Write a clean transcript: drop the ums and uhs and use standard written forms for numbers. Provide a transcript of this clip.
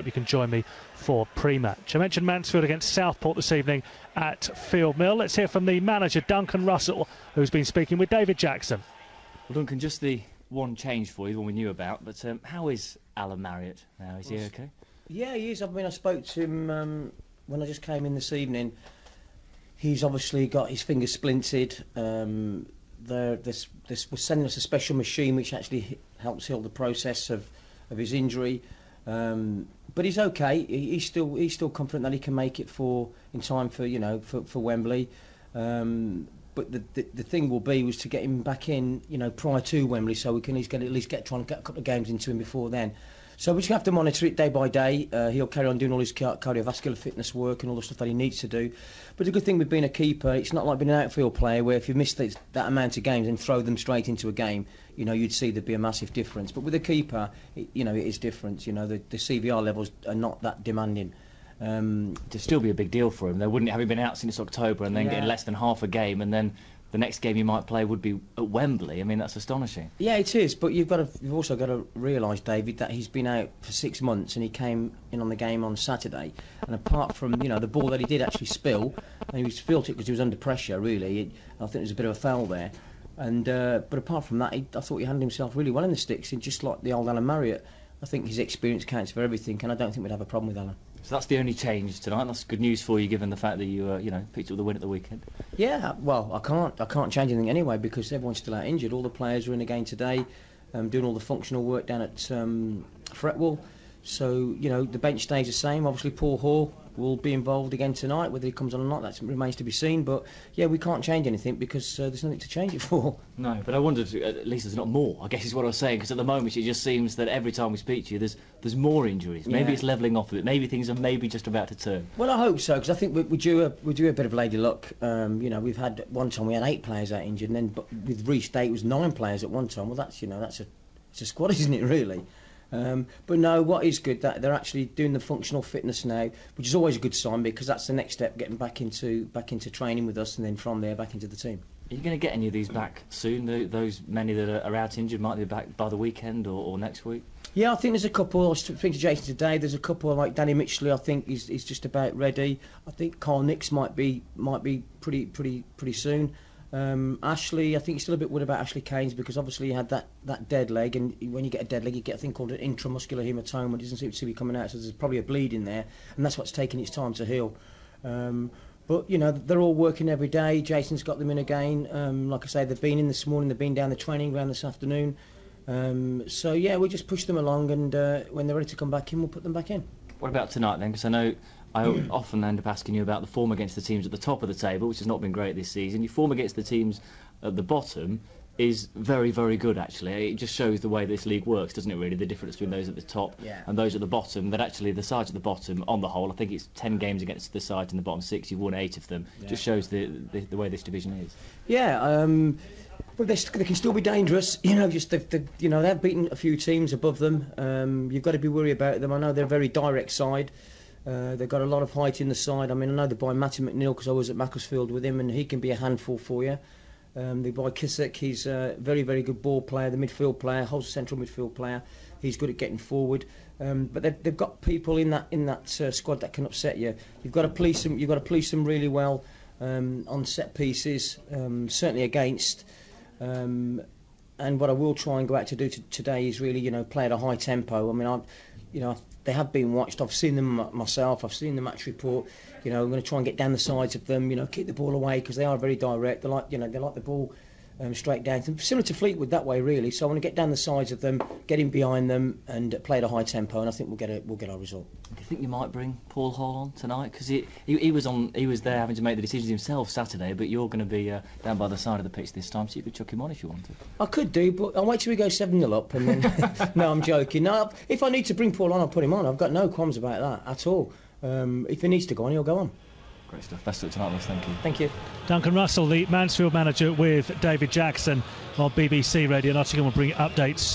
you can join me for pre-match. I mentioned Mansfield against Southport this evening at Field Mill. Let's hear from the manager, Duncan Russell, who's been speaking with David Jackson. Well, Duncan, just the one change for you, the one we knew about, but how is Alan Marriott now? Is he okay? Yeah, he is. I mean, I spoke to him when I just came in this evening. He's obviously got his fingers splintered. This was sending us a special machine which actually helps heal the process of his injury. But he's okay. He's still confident that he can make it in time for Wembley. But the thing will be was to get him back in, prior to Wembley, so we can at least try and get a couple of games into him before then. So we just have to monitor it day by day. He'll carry on doing all his cardiovascular fitness work and all the stuff that he needs to do. But the good thing with being a keeper, it's not like being an outfield player where if you miss that amount of games and throw them straight into a game, you'd see there'd be a massive difference. But with a keeper, it is different. The CVR levels are not that demanding. It'd still be a big deal for him. They wouldn't having been out since October and then getting less than half a game, and then the next game you might play would be at Wembley. I mean, that's astonishing. Yeah, it is. But you've also got to realise, David, that he's been out for 6 months and he came in on the game on Saturday. And apart from the ball that he did actually spill, and he spilt it because he was under pressure. Really, I think there was a bit of a foul there. And but apart from that, I thought he handled himself really well in the sticks. And just like the old Alan Marriott, I think his experience counts for everything, and I don't think we'd have a problem with Alan. So that's the only change tonight. That's good news for you, given the fact that you picked up the win at the weekend. Yeah, well, I can't change anything anyway because everyone's still out injured. All the players are in again today, doing all the functional work down at Fretwell. So the bench stays the same. Obviously, Paul Hall will be involved again tonight. Whether he comes on or not, that remains to be seen. But yeah, we can't change anything because there's nothing to change it for. No, but I wondered, at least there's not more, I guess is what I was saying, because at the moment it just seems that every time we speak to you there's more injuries. Maybe it's levelling off a bit. Maybe things are just about to turn. Well, I hope so, because I think we do a bit of lady luck. We've had one time we had 8 players out injured, and then with Reece Day it was 9 players at one time. Well, that's it's a squad, isn't it, really? But no, what is good that they're actually doing the functional fitness now, which is always a good sign because that's the next step, getting back into training with us, and then from there back into the team. Are you going to get any of these back soon? Those many that are out injured might be back by the weekend or next week. Yeah, I think there's a couple. I was speaking to Jason today. There's a couple like Danny Mitchley. I think is just about ready. I think Carl Nix might be pretty soon. Ashley, I think he's still a bit worried about Ashley Keynes because obviously he had that dead leg, and when you get a dead leg you get a thing called an intramuscular hematoma. It doesn't seem to be coming out, so there's probably a bleed in there, and that's what's taking its time to heal. But they're all working every day. Jason's got them in again. Like I say, they've been in this morning, they've been down the training ground this afternoon. So yeah, we just push them along, and when they're ready to come back in, we'll put them back in. What about tonight then? Because I know I often end up asking you about the form against the teams at the top of the table, which has not been great this season. Your form against the teams at the bottom is very, very good, actually. It just shows the way this league works, doesn't it, really? The difference between those at the top and those at the bottom. That actually the sides at the bottom, on the whole, I think it's 10 games against the sides in the bottom 6. You've won 8 of them. Just shows the way this division is. Yeah, but they can still be dangerous. They've beaten a few teams above them. You've got to be worried about them. I know they're a very direct side. They've got a lot of height in the side. I mean, I know they buy Matty McNeil because I was at Macclesfield with him, and he can be a handful for you. They buy Kissick. He's a very, very good ball player, the midfield player, holds a central midfield player. He's good at getting forward. But they've got people in that squad that can upset you. You've got to police them. You've got to police them really well on set pieces, certainly against. And what I will try and go out to do today is really, play at a high tempo. I mean, they have been watched. I've seen them myself. I've seen the match report. I'm going to try and get down the sides of them. Keep the ball away because they are very direct. They like the ball straight down. Similar to Fleetwood that way, really. So I want to get down the sides of them, get in behind them, and play at a high tempo. And I think we'll get our result. Do you think you might bring Paul Hall on tonight? Because he was there having to make the decisions himself Saturday, but you're going to be down by the side of the pitch this time, so you could chuck him on if you wanted. I could do, but I'll wait till we go 7-0 up, and then. No, I'm joking. No, if I need to bring Paul on, I'll put him on. I've got no qualms about that at all. If he needs to go on, he'll go on. Great stuff. Best of luck tonight, Ross. Thank you. Thank you. Duncan Russell, the Mansfield manager, with David Jackson on BBC Radio Nottingham. Will bring updates